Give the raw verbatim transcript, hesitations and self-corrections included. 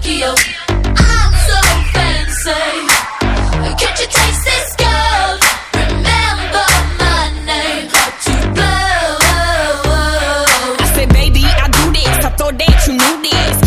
Tokyo. I'm so fancy. Can't you taste this, girl? Remember my name, hard to blow. I said, baby, I do this. I thought that you knew this.